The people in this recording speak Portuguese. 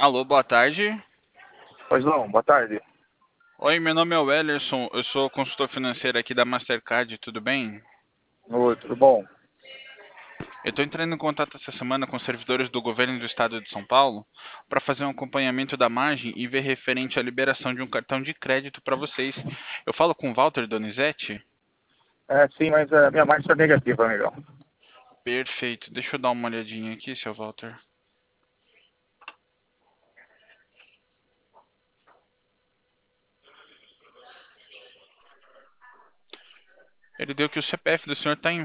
Alô, boa tarde. Pois não, boa tarde. Oi, meu nome é Wellerson, eu sou consultor financeiro aqui da Mastercard, tudo bem? Oi, tudo bom? Eu estou entrando em contato essa semana com servidores do governo do estado de São Paulo para fazer um acompanhamento da margem e ver referente à liberação de um cartão de crédito para vocês. Eu falo com o Walter Donizete? É, sim, mas a minha marcha é negativa, amigão. Perfeito, deixa eu dar uma olhadinha aqui, seu Walter. Ele deu que o CPF do senhor está em